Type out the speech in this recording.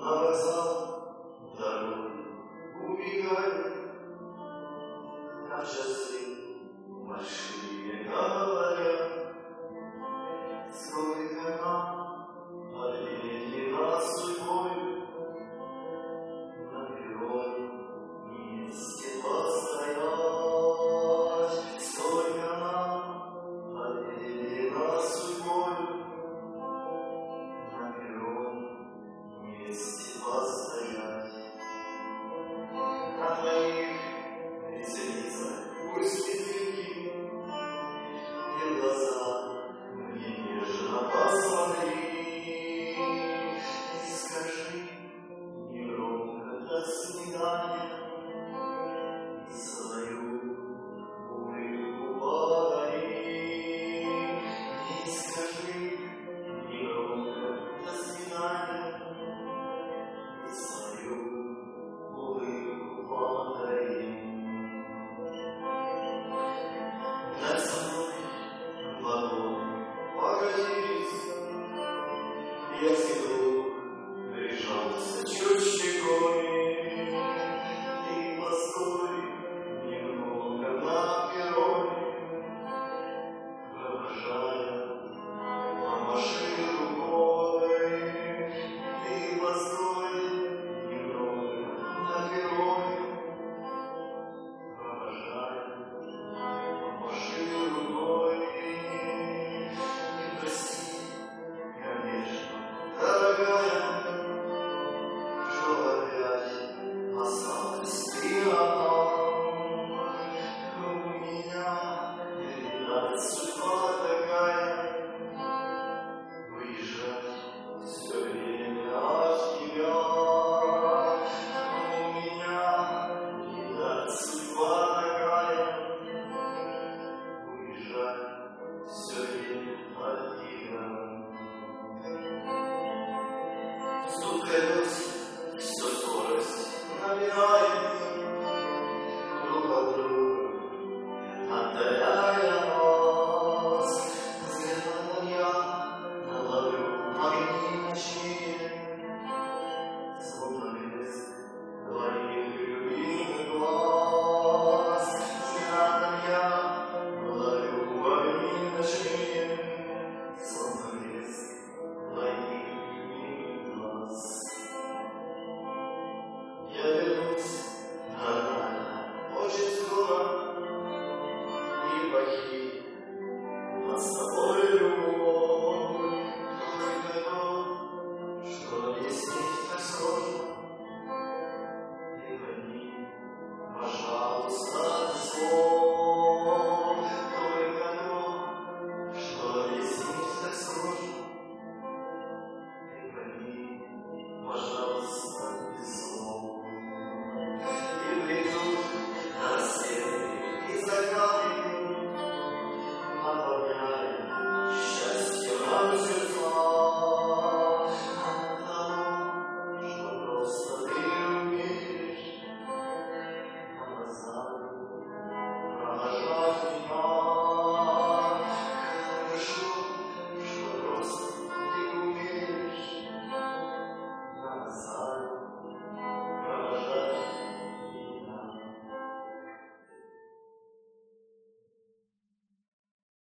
вокзал дорогу убегаю, а часы большие говорят, сколько нам ответила судьбой на перроне вместе постоять. Сколько нам ответила судьбой на перроне вместе постоять. На твоих ресницах пусть ветерки, и глаза мне нежно посмотри, и скажи негромко до свидания, и свою улыбку подари, и скажи негромко до свидания, и свою улыбку подари. Над собой вагоны покатились, я к стеклу прижался чуть щекой. Ты постой немного на перроне, провожая, помаши рукой. Ты постой немного на перроне, провожая, помаши рукой. И прости, конечно, дорогая, что опять осталась ты одна. Но у меня, видать, судьба такая, выезжать все время от тебя. Но у меня, видать, судьба такая, выезжать все время от тебя. Стук колес все скорость набирает, друг от друга отдаляя нас. Взглядом я наловлю огни ночи.